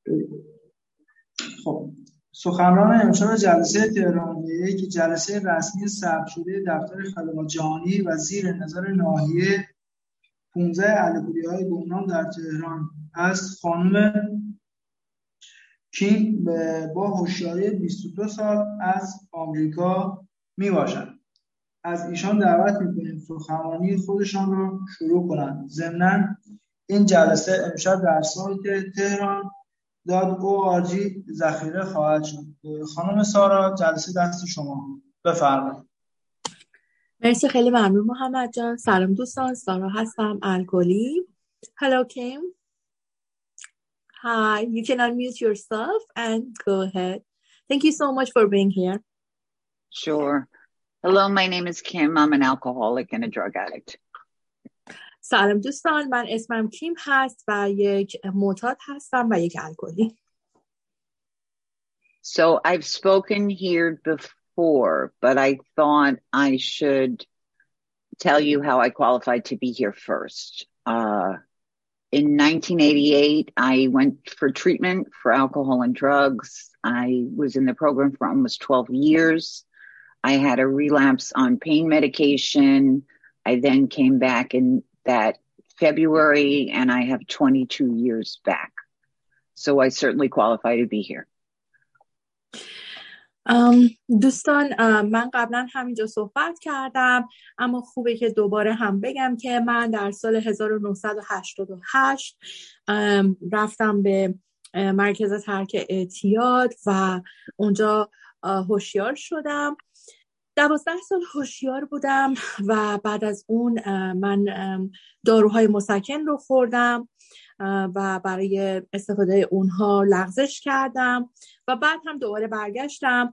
خب سخنران امشب جلسه تهرانیه که جلسه رسمی ثبت شده دفتر خدمات جهانی و زیر نظر ناحیه 15 الکلیه‌های گمنام در تهران است، خانم کینگ با هوشیاری 22 سال از آمریکا میباشند. از ایشان دعوت میکنیم سخنرانی خودشان را شروع کنند. ضمناً این جلسه امشب در سایت tehran.org ذخیره خواهد شد. خانم سارا، جلسه دست شما، بفرمایید. مرسی، خیلی ممنون محمد جان. سلام دوستان، سارا هستم، الکلی. Hello Kim. Hi, you can unmute yourself and go ahead. Thank you so much for being here. Sure. Hello, my name is Kim. I'm an alcoholic and a drug addict. سلام دوستان، من اسمم کیم هست و یک معتاد هستم و یک الکلی. So I've spoken here before, but I thought I should tell you how I qualified to be here first. In 1988, I went for treatment for alcohol and drugs. I was in the program for almost 12 years. I had a relapse on pain medication. I then came back in that February, and I have 22 years back. So I certainly qualify to be here. دوستان، من قبلا همینجا صحبت کردم، اما خوبه که دوباره هم بگم که من در سال 1988 رفتم به مرکز ترک اعتیاد و اونجا هوشیار شدم. 12 سال هوشیار بودم و بعد از اون من داروهای مسکن رو خوردم و برای استفاده اونها لغزش کردم و بعد هم دوباره برگشتم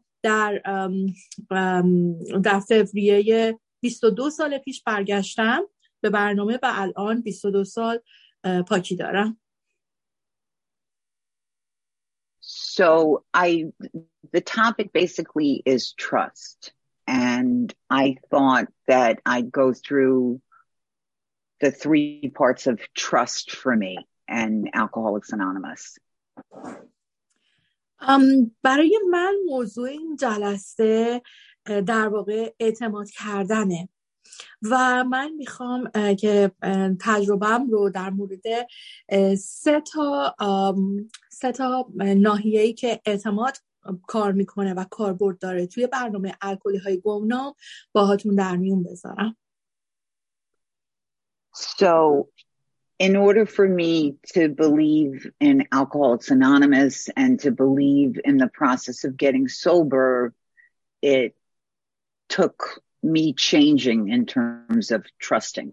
در فوریه 22 سال پیش برگشتم به برنامه و الان 22 سال پاکی دارم. So the topic basically is trust. And I thought that I'd go through the 3 parts of trust for me and Alcoholics Anonymous. برای من موضوع این جلسه در واقع اعتماد کردنه و من میخوام که تجربه‌ام رو در مورد 3 تا ناحیه‌ای که اعتماد کار میکنه و کاربرد داره توی برنامه الکلی های گمنام باهاتون در میون بذارم. So in order for me to believe in Alcoholics Anonymous and to believe in the process of getting sober, it took me changing in terms of trusting.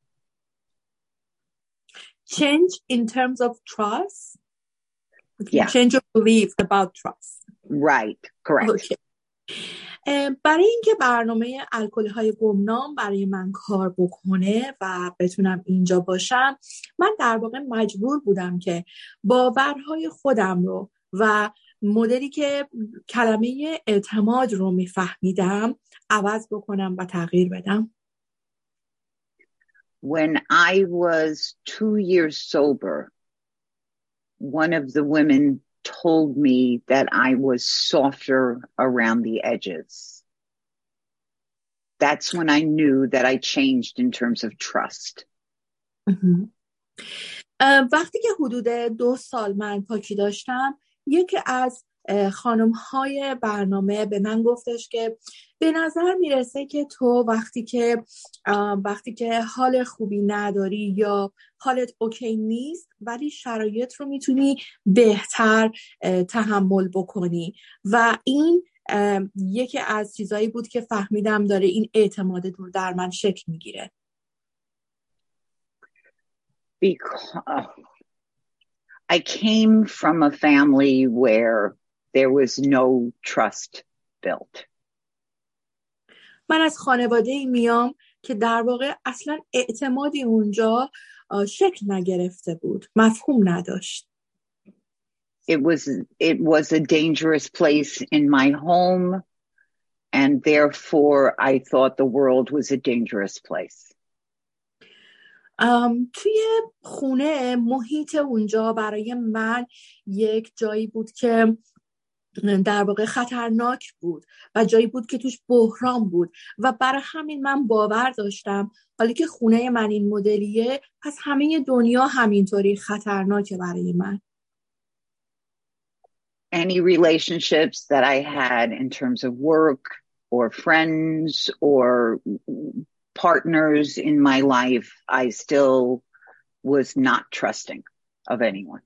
Change in terms of trust? Yeah. Change your belief about trust. Right, correct. Okay. برای اینکه برنامه الکلی های گمنام برای من کار بکنه و بتونم اینجا باشم، من در واقع مجبور بودم که باورهای خودم رو و مدلی که کلمه اعتماد رو میفهمیدم عوض بکنم و تغییر بدم. When I was 2 years sober, one of the women told me that I was softer around the edges. That's when I knew that I changed in terms of trust. وقتی که حدود 2 سال من پاکی داشتم، یکی از خانم‌های برنامه به من گفتش که به نظر میرسه که تو وقتی که حال خوبی نداری یا حالت اوکی نیست، ولی شرایط رو میتونی بهتر تحمل بکنی و این یکی از چیزایی بود که فهمیدم داره این اعتماد رو در من شکل میگیره. Because I came from a family where there was no trust built. من از خانواده‌ای میام که در واقع اصلا اعتمادی اونجا شکل نگرفته بود، مفهوم نداشت. It was a dangerous place in my home, and therefore I thought the world was a dangerous place. توی خونه محیط اونجا برای من یک جایی بود که در واقع خطرناک بود و جایی بود که توش بحران بود و برای همین من باور داشتم حالا که خونه من این مدلیه پس همه دنیا همینطوری خطرناکه برای من. Any relationships that I had in terms of work or friends or partners in my life, I still was not trusting of anyone.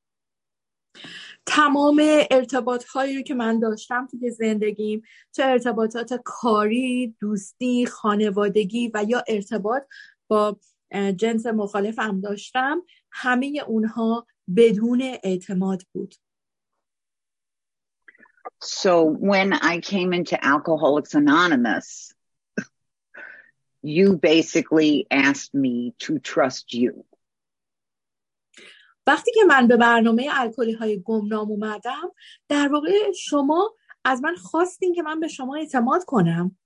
تمام ارتباطهایی که من داشتم توی زندگیم، چه ارتباطات کاری، دوستی، خانوادگی و یا ارتباط با جنس مخالفم داشتم، همه اونها بدون اعتماد بود. So when I came into Alcoholics Anonymous, you basically asked me to trust you. وقتی که من به برنامه الکلی‌های گمنام اومدم، در واقع شما از من خواستین که من به شما اعتماد کنم.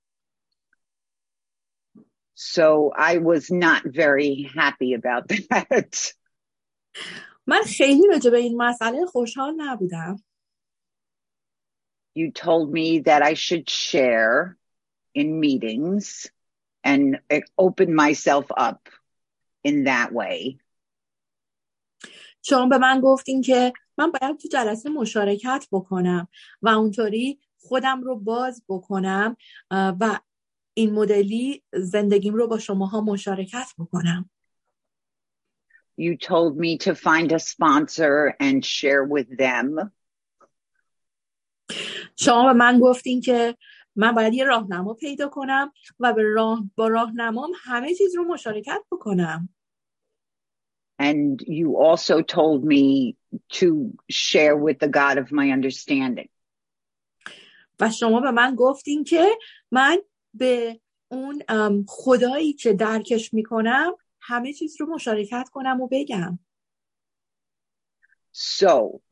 So I was not very happy about that. من خیلی راجع به این مسئله خوشحال نبودم. You told me that I should share in meetings and open myself up in that way. شما به من گفتین که من باید تو جلسه مشارکت بکنم و اونطوری خودم رو باز بکنم و این مدلی زندگیم رو با شماها مشارکت بکنم. You told me to find a sponsor and share with them. شما به من گفتین که من باید یه راهنما پیدا کنم و با راهنمام همه چیز رو مشارکت بکنم. And you also told me to share with the God of my understanding. و شما به من گفتین که من به اون خدایی که درکش میکنم همه چیز رو مشارکت کنم و بگم. So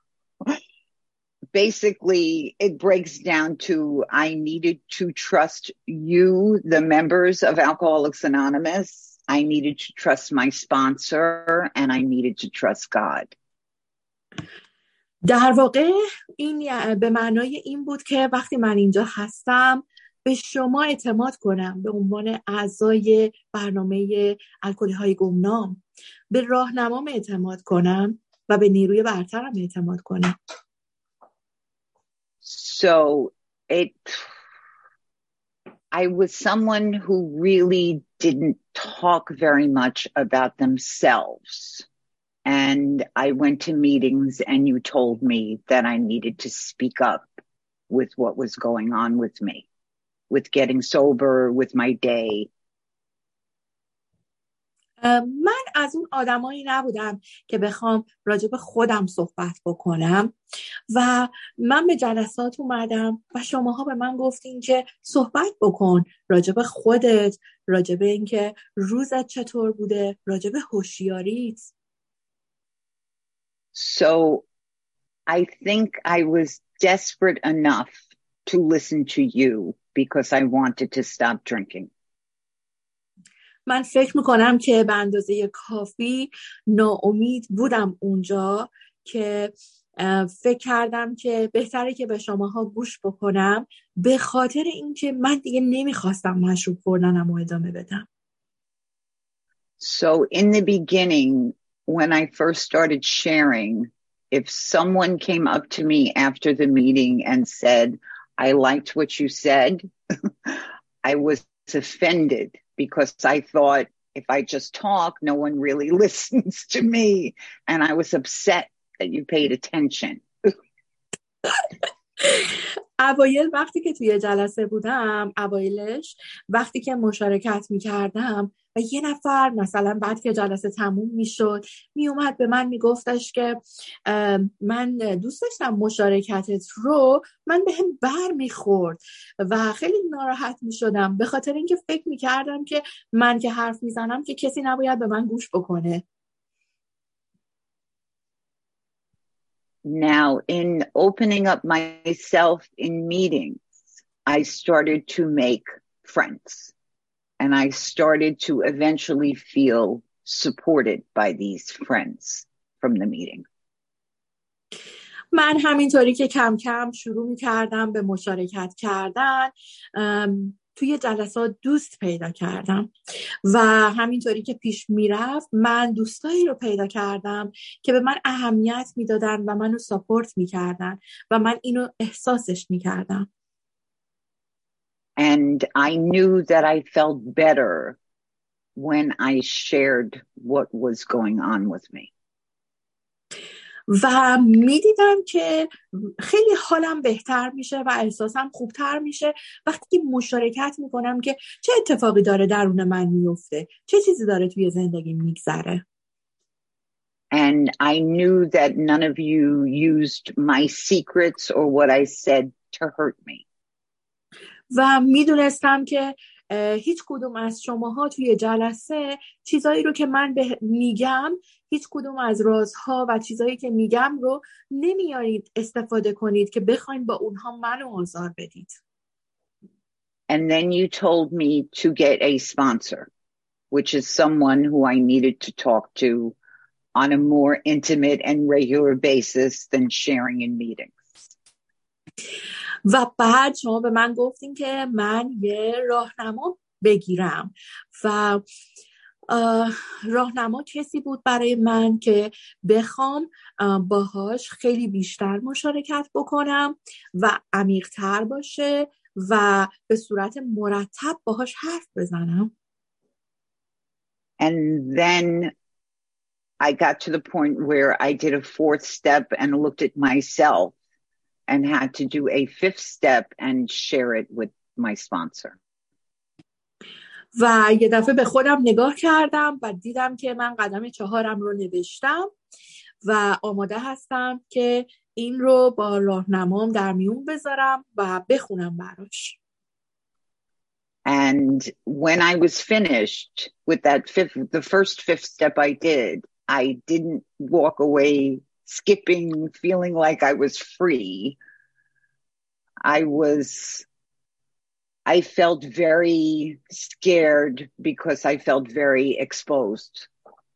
basically it breaks down to I needed to trust you, the members of Alcoholics Anonymous. I needed to trust my sponsor and I needed to trust God. در واقع این به معنای این بود که وقتی من اینجا هستم به شما اعتماد کنم به عنوان اعضای برنامه الکلی‌های گمنام، به راهنمام اعتماد کنم و به نیروی برترم اعتماد کنم. So I was someone who really didn't talk very much about themselves. And I went to meetings and you told me that I needed to speak up with what was going on with me, with getting sober, with my day. من از اون آدمایی نبودم که بخوام راجع به خودم صحبت بکنم و من به جلسات اومدم و شماها به من گفتین که صحبت بکن راجع به خودت، راجع به اینکه روزت چطور بوده، راجع به هوشیاریت. So I think I was desperate enough to listen to you because I wanted to stop drinking. من فکر میکنم که به اندازه کافی ناامید بودم اونجا که فکر کردم که بهتره که به شماها گوش بکنم به خاطر اینکه من دیگه نمیخواستم مشروب خوردنم رو ادامه بدم. So in the beginning, when I first started sharing, if someone came up to me after the meeting and said, I liked what you said, I was offended because I thought if I just talk, no one really listens to me. And I was upset that you paid attention. اوایل وقتی که توی جلسه بودم، اوایلش وقتی که مشارکت میکردم و یه نفر مثلا بعد که جلسه تموم میشد میومد به من میگفتش که من دوست داشتم مشارکتت رو، من بهم بر میخورد و خیلی ناراحت میشدم به خاطر اینکه فکر میکردم که من که حرف میزنم که کسی نباید به من گوش بکنه. Now, in opening up myself in meetings, I started to make friends and I started to eventually feel supported by these friends from the meeting. من همینطوری که کم کم شروع می‌کردم به مشارکت کردن توی جلسات دوست پیدا کردم و همینطوری که پیش میرفت من دوستایی رو پیدا کردم که به من اهمیت میدادن و منو ساپورت میکردن و من اینو احساسش میکردم. And I knew that I felt better when I shared what was going on with me. و میدیدم که خیلی حالم بهتر میشه و احساسم خوبتر میشه وقتی که مشارکت میکنم که چه اتفاقی داره درون من میفته، چه چیزی داره توی زندگی میگذره. And I knew that none of you used my secrets or what I said to hurt me. و میدونستم که هیچ کدوم از شماها توی جلسه چیزایی رو که من میگم، هیچ کدوم از رازها و چیزایی که میگم رو نمیارید استفاده کنید که بخواید با اونها منو آزار بدید. And then you told me to get a sponsor, which is someone who I needed to talk to on a more intimate and regular basis than sharing in meetings. و بعد شما به من گفتین که من یه راهنما بگیرم و راهنما کسی بود برای من که بخوام باهاش خیلی بیشتر مشارکت بکنم و عمیق‌تر باشه و به صورت مرتب باهاش حرف بزنم. And then I got to the point where I did a fourth step and looked at myself and had to do a fifth step and share it with my sponsor. و یه دفعه به خودم نگاه کردم و دیدم که من قدم 4 رو نوشتم و آماده هستم که این رو با راهنمام در میون بذارم و بخونم براش. And when I was finished with the first fifth step I did, I didn't walk away skipping, feeling like I was free. I felt very scared because I felt very exposed.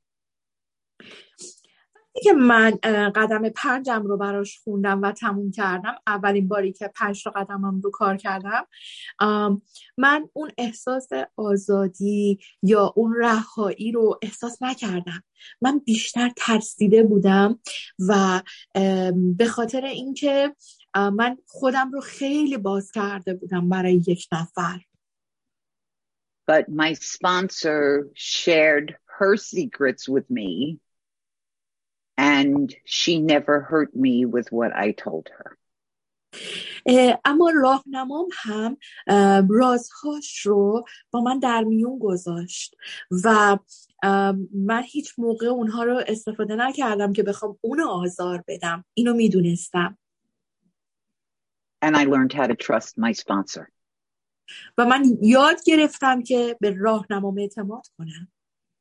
که من قدم 5 رو براش خوندم و تموم کردم، اولین باری که 5 قدمم رو کار کردم، من اون احساس آزادی یا اون رهایی رو احساس نکردم. من بیشتر ترسیده بودم و به خاطر اینکه من خودم رو خیلی باز کرده بودم برای یک نفر. But my sponsor shared her secrets with me. And she never hurt me with what I told her. اما راهنمام هم رازهاش رو با من در میون گذاشت و من هیچ موقع اونها رو استفاده نکردم که بخوام اونو آزار بدم. اینو میدونستم. And I learned how to trust my sponsor. و من یاد گرفتم که به راهنمام اعتماد کنم.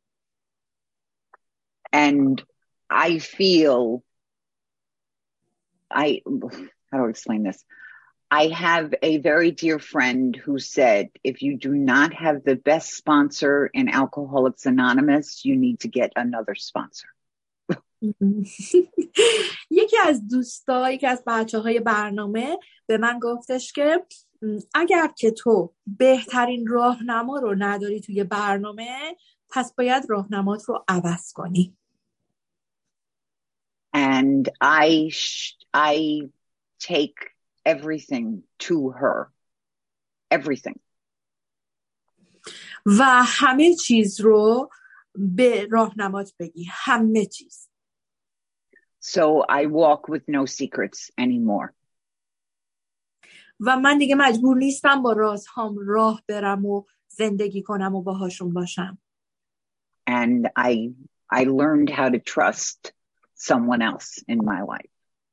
And I feel, how do I explain this? I have a very dear friend who said, if you do not have the best sponsor in Alcoholics Anonymous, you need to get another sponsor. یکی از بچه‌های برنامه به من gفتش که اگر که تو بهترین راهنما رو نداری توی برنامه، پس باید راهنمات رو عوض کنی. And I take everything to her. Everything. و همه چیز رو به راهنمات بگی. همه چیز. So I walk with no secrets anymore. و من دیگه مجبور نیستم با رازهام راه برم و زندگی کنم و باهاشون باشم. And I learned how to trust someone else in my life.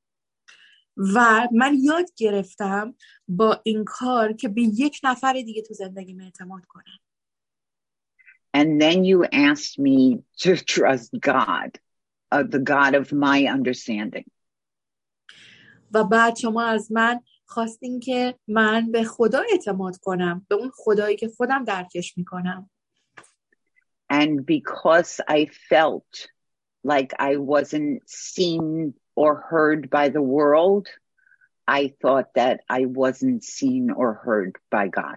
و من یاد گرفتم با این کار که به یک نفر دیگه تو زندگیم اعتماد کنم. And then you asked me to trust God, the God of my understanding. و بعد شما از من خواستین که من به خدا اعتماد کنم، به اون خدایی که خودم درکش میکنم. And because I felt like I wasn't seen or heard by the world, I thought that I wasn't seen or heard by God.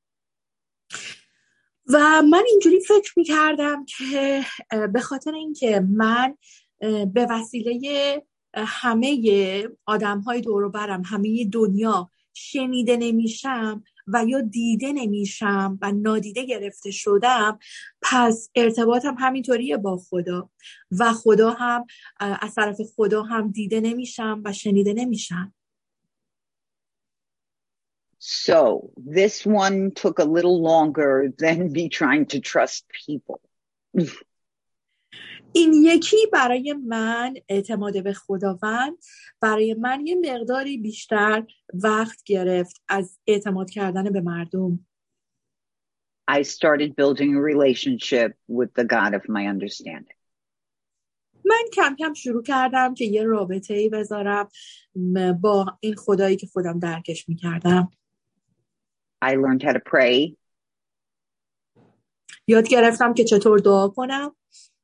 و من اینجوری فکر می‌کردم که به خاطر اینکه من به وسیله همه آدم‌های دور و برم، همه دنیا شنیده نمیشم و یا دیده نمیشم و نادیده گرفته شدم، پس ارتباطم همینطوریه با خدا و خدا هم از طرف خدا هم دیده نمیشم و شنیده نمیشم. So this one took a little longer than me trying to trust people. این یکی برای من اعتماد به خداوند برای من یه مقداری بیشتر وقت گرفت از اعتماد کردن به مردم. I started building a relationship with the God of my understanding. من کم کم شروع کردم که یه رابطه‌ای بذارم با این خدایی که خودم درکش می‌کردم. I learned how to pray. یاد گرفتم که چطور دعا کنم.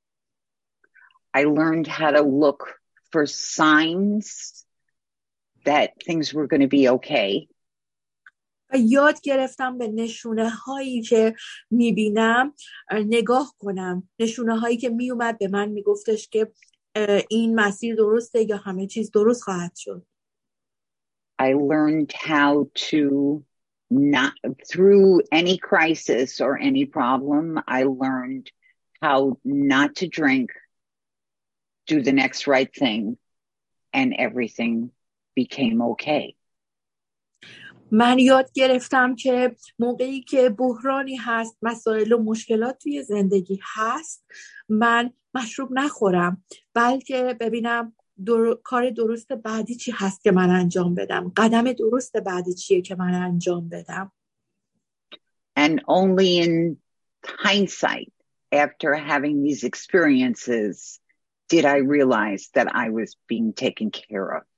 I learned how to look for signs that things were going to be okay. و یاد گرفتم به نشونه هایی که میبینم نگاه کنم، نشونه هایی که میومد به من میگفتش که این مسیر درسته یا همه چیز درست خواهد شد. I learned how to not, through any crisis or any problem, I learned how not to drink, do the next right thing, and everything became okay. من یاد گرفتم که موقعی که بحرانی هست، مسائل و مشکلات توی زندگی هست، من مشروب نخورم، بلکه ببینم کار درست بعدی چی هست که من انجام بدم، قدم درست بعدی چیه که من انجام بدم. And only in hindsight, after having these experiences, did I realize that I was being taken care of.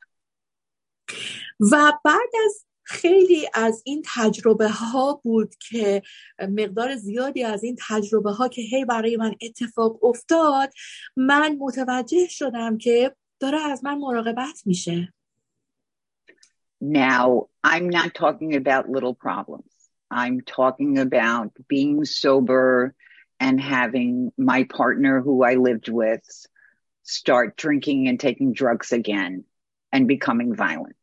و بعد از خیلی از این تجربه ها بود که مقدار زیادی از این تجربه ها که هی برای من اتفاق افتاد، من متوجه شدم که داره از من مراقبت میشه. Now, I'm not talking about little problems. I'm talking about being sober and having my partner who I lived with start drinking and taking drugs again and becoming violent.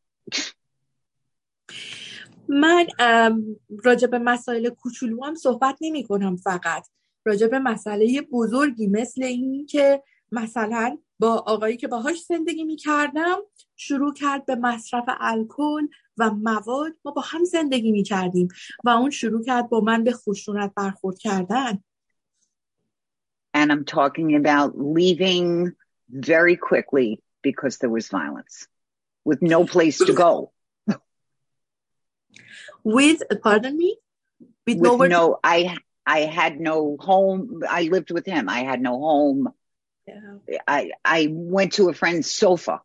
من راجع به مسائل کوچولو هم صحبت نمی کنم، فقط راجع به مسئله بزرگی مثل این که مثلا با آقایی که باهاش زندگی می کردم شروع کرد به مصرف الکل و مواد. ما با هم زندگی می کردیم و اون شروع کرد با من به خشونت برخورد کردن. And I'm talking about leaving very quickly because there was violence with no place to go. With, pardon me? I had no home. I lived with him. I had no home. Yeah. I went to a friend's sofa.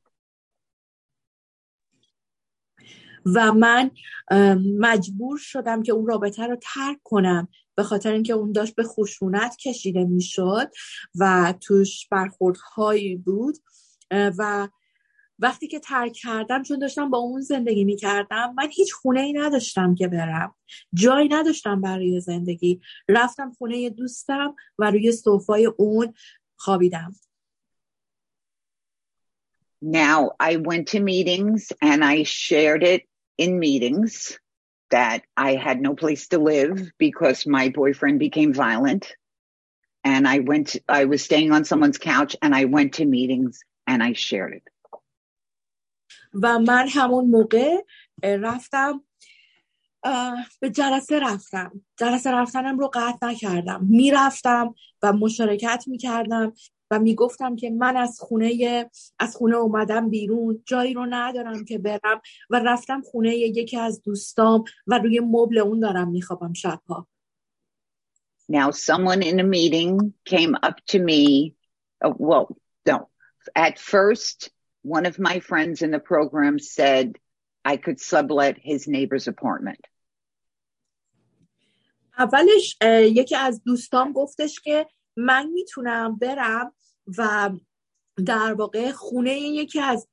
و من مجبور شدم که اون رابطه رو ترک کنم به خاطر اینکه اون داشت به خشونت کشیده میشد و توش برخوردهایی بود و وقتی که ترک کردم، چون داشتم با اون زندگی میکردم، من هیچ خونه‌ای نداشتم که برم، جایی نداشتم برای زندگی. رفتم خونه دوستم و روی صوفای اون خوابیدم. Now, I went to meetings and I shared it in meetings that I had no place to live because my boyfriend became violent. And I was staying on someone's couch and I went to meetings and I shared it. و من همون موقع رفتم به جلسه رفتنم رو قطع نکردم، میرفتم و مشارکت میکردم و میگفتم که من از خونه اومدم بیرون، جایی رو ندارم که برم و رفتم خونه یکی از دوستام و روی مبل اون دارم میخوابم شبها. Now someone in a meeting came up to me, at first one of my friends in the program said I could sublet his neighbor's apartment. اولش یکی از دوستام گفتش که من میتونم برم و در واقع خونه یکی از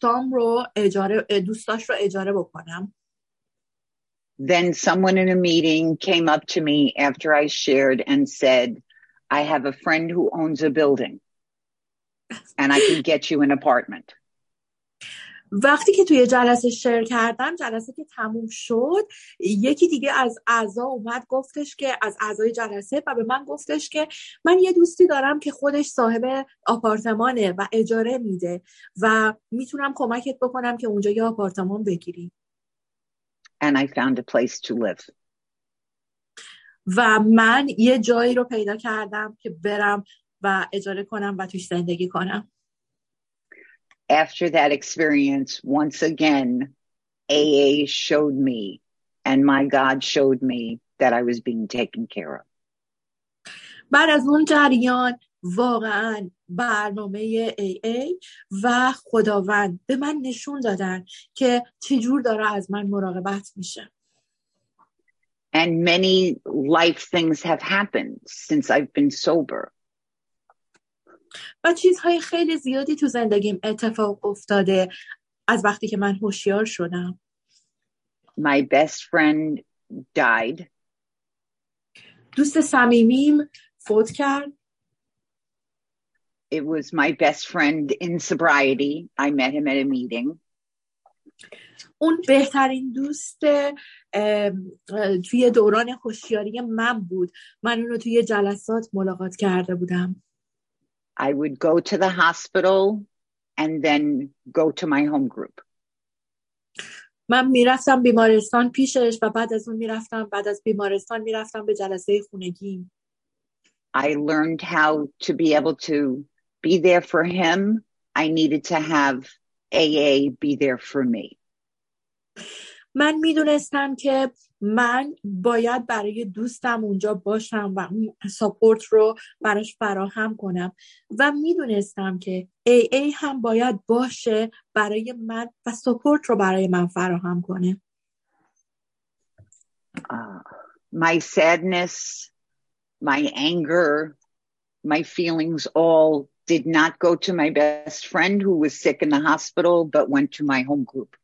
دوستاش رو اجاره بکنم. Then someone in a meeting came up to me after I shared and said, I have a friend who owns a building and I can get you an apartment. وقتی که توی جلسه شیر کردم، جلسه که تموم شد، یکی دیگه از اعضا اومد گفتش که از اعضای جلسه و به من گفتش که من یه دوستی دارم که خودش صاحب آپارتمانه و اجاره میده و میتونم کمکت بکنم که اونجا یه آپارتمان بگیری. And I found a place to live. و من یه جایی رو پیدا کردم که برم و اجاره کنم و توش زندگی کنم. After that experience, once again, AA showed me and my God showed me that I was being taken care of. بعد از اون جریان واقعا برنامه AA و خداوند به من نشون دادن که چجور داره از من مراقبت میشه. And many life things have happened since I've been sober. و چیزهای خیلی زیادی تو زندگیم اتفاق افتاده از وقتی که من هوشیار شدم. My best friend died. دوست صمیمیم فوت کرد. It was my best friend in sobriety. I met him at a meeting. اون بهترین دوست توی دوران هوشیاری من بود. من اون رو توی جلسات ملاقات کرده بودم. I would go to the hospital and then go to my home group. من میرفتم بیمارستان پیشش و بعد از بیمارستان میرفتم به جلسه خونگی. I learned how to be able to be there for him. I needed to have AA be there for me. من میدونستم که من باید برای دوستم اونجا باشم و اون ساپورت رو براش فراهم کنم و میدونستم که AA هم باید باشه برای من و ساپورت رو برای من فراهم کنه. My sadness, my anger, my feelings all did not go to my best friend who was sick in the hospital, but went to my home group.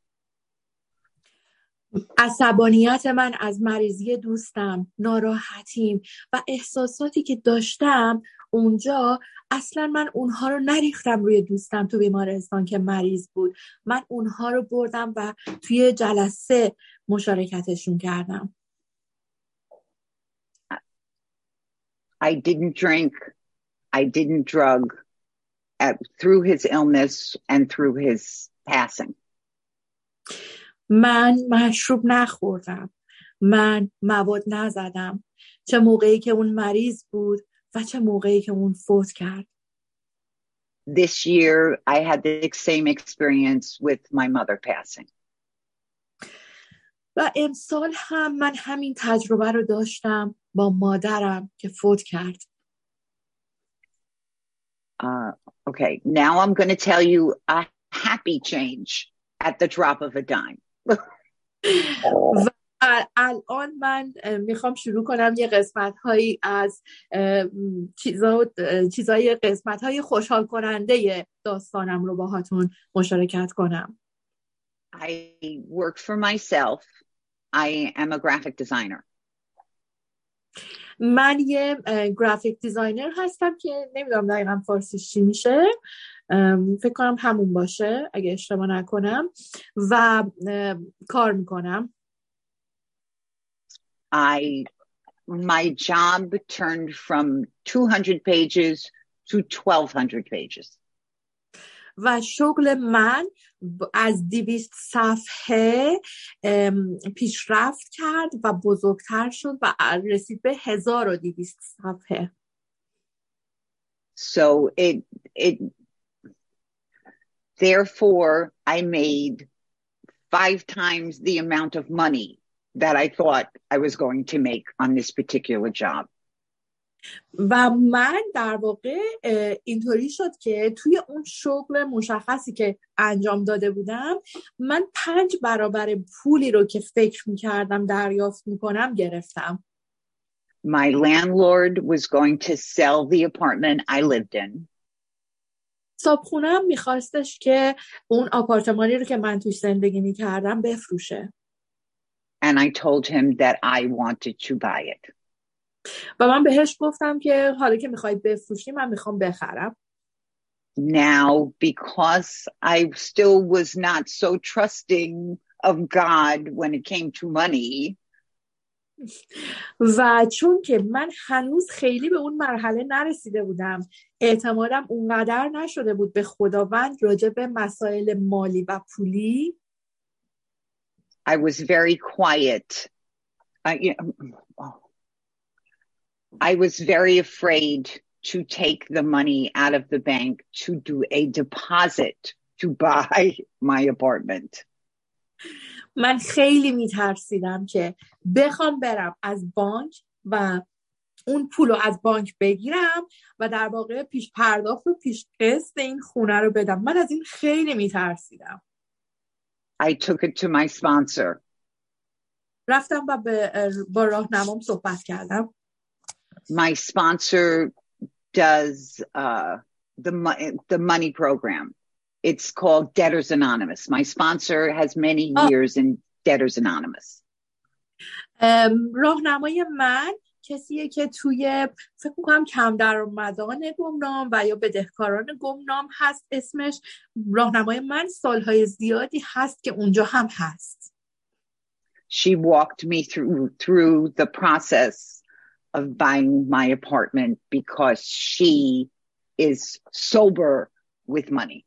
عصبانیت من از مریضی دوستم، ناراحتیم و احساساتی که داشتم اونجا، اصلا من اونها رو نریختم روی دوستم تو بیمارستان که مریض بود. من اونها رو بردم و توی جلسه مشارکتشون کردم. I didn't drink, I didn't drug through his illness and through his passing. من مشروب نخوردم. من مواد نزدم. چه موقعی که اون مریض بود و چه موقعی که اون فوت کرد. This year I had the same experience with my mother passing. و امسال هم من همین تجربه رو داشتم با مادرم که فوت کرد. Okay, now I'm going to tell you a happy change at the drop of a dime. و الان من میخوام شروع کنم یه قسمت‌هایی از قسمت‌های خوشحال کننده داستانم رو باهاتون مشارکت کنم. I work for myself. I am a graphic designer. من یه گرافیک دیزاینر هستم که نمیدونم دقیقاً فارسیش چی میشه. فکر کنم همون باشه اگه اشتباه نکنم و کار میکنم. My job turned from 200 pages to 1200 pages. و شغل من از 200 صفحه پیشرفت کرد و بزرگتر شد و رسید به 1200 صفحه. So therefore I made 5 times the amount of money that I thought I was going to make on this particular job. و من در واقع اینطوری شد که توی اون شغل مشخصی که انجام داده بودم من 5 برابر پولی رو که فکر میکردم دریافت میکنم گرفتم. My landlord was going to sell the apartment I lived in. صاحبخونه‌ام میخواستش که اون آپارتمانی رو که من توش زندگی میکردم بفروشه. And I told him that I wanted to buy it. و من بهش گفتم که حالا که میخوای بفروشی من میخوام بخرم. Now, because I still was not so trusting of God when it came to money, و چون که من هنوز خیلی به اون مرحله نرسیده بودم، اعتمادم اونقدر نشده بود به خداوند راجع به مسائل مالی و پولی، I was very quiet. I was very afraid to take the money out of the bank to do a deposit to buy my apartment. من خیلی میترسیدم که بخوام برم از بانک و اون پولو از بانک بگیرم و در واقع پیش پرداخت و پیش قسط این خونه رو بدم. من از این خیلی میترسیدم. I took it to my sponsor. رفتم و با راهنمام صحبت کردم. My sponsor does the money program. It's called Debtors Anonymous. My sponsor has many years in Debtors Anonymous. راهنمای من کسیه که توی فکر میکنم کم درآمدان گمنام و یا بدهکاران گمنام هست اسمش. راهنمای من سالهای زیادی هست که اونجا هم هست. She walked me through the process of buying my apartment because she is sober with money.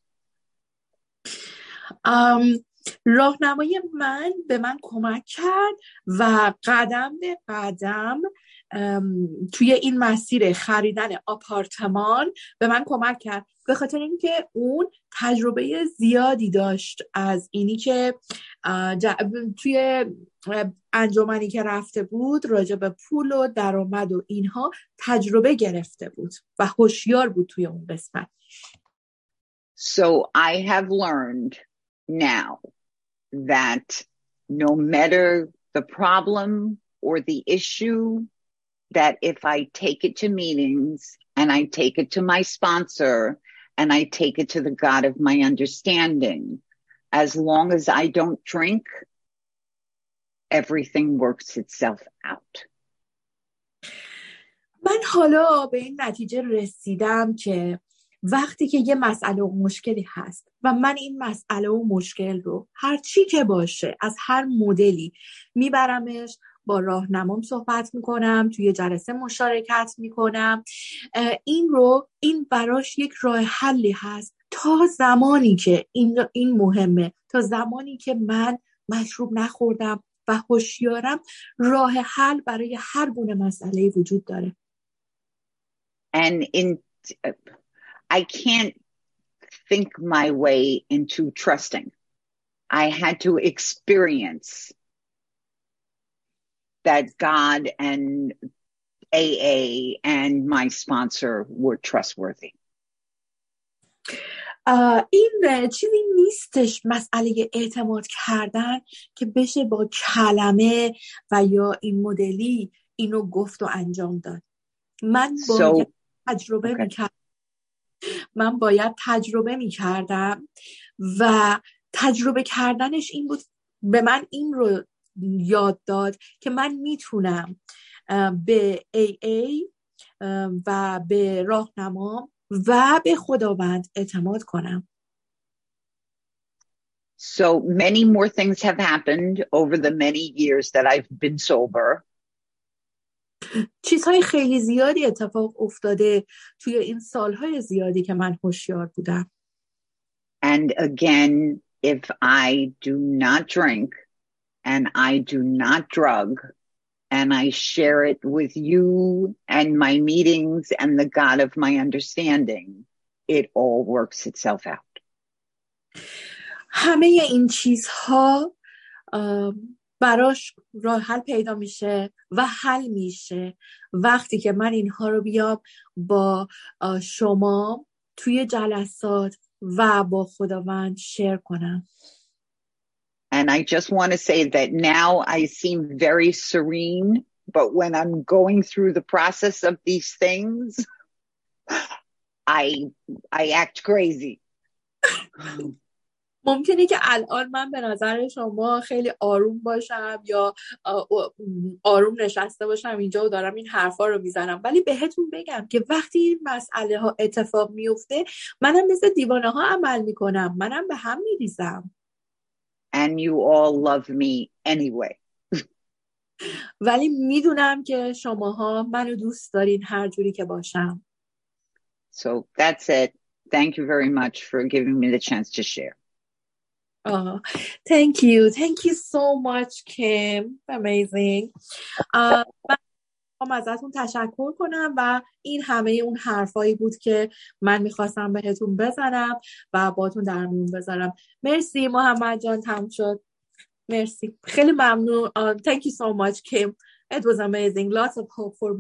راهنمای من به من کمک کرد و قدم به قدم توی این مسیر خریدن آپارتمان به من کمک کرد، به خاطر اینکه اون تجربه زیادی داشت از اینی که توی انجمنی که رفته بود راجع به پول و درآمد و اینها تجربه گرفته بود و هوشیار بود توی اون قسمت. So I have learned now that no matter the problem or the issue, that if I take it to meetings and I take it to my sponsor and I take it to the God of my understanding, as long as I don't drink, everything works itself out. من حالا به این نتیجه رسیدم که وقتی که یه مسئله و مشکلی هست و من این مسئله و مشکل رو هر چی که باشه از هر مدلی میبرمش، با راهنمام صحبت میکنم، توی جلسه مشارکت میکنم، این براش یک راه حلی هست تا زمانی که این مهمه، تا زمانی که من مشروب نخوردم و هوشیارم، راه حل برای هر گونه مسئله وجود داره. And I can't think my way into trusting. I had to experience that God and AA and my sponsor were trustworthy. این چیزی نیستش مسئله اعتماد کردن که بشه با کلمه و یا این مدلی اینو گفت و انجام داد. من باید تجربه میکردم و تجربه کردنش این بود، به من این رو یاد داد که من میتونم به AA و به راهنمام و به خداوند اعتماد کنم. So many more things have happened over the many years that I've been sober. چیزهای خیلی زیادی اتفاق افتاده توی این سالهای زیادی که من هوشیار بودم. And again, if I do not drink and I do not drug and I share it with you and my meetings and the God of my understanding, it all works itself out. همه این چیزها براش راه حل پیدا میشه و حل میشه وقتی که من اینها رو بیام با شما توی جلسات و با خداوند شیر کنم. And I just want to say that now I seem very serene but when I'm going through the process of these things, I act crazy. ممکنه که الان من به نظر شما خیلی آروم باشم یا آروم نشسته باشم اینجا و دارم این حرفا رو میزنم، ولی بهتون بگم که وقتی این مسئله ها اتفاق میفته منم مثل دیوانه ها عمل میکنم، منم به هم میریزم. And you all love me anyway. ولی میدونم که شماها منو دوست دارین هر جوری که باشم. So that's it. Thank you very much for giving me the chance to share. Thank you so much Kim. Amazing. من ازتون تشکر کنم و این همه اون حرفایی بود که من میخواستم بهتون بزنم و باتون در میون بذارم. مرسی محمد جان، تموم شد. مرسی، خیلی ممنون. Thank you so much Kim. It was amazing. Lots of hope for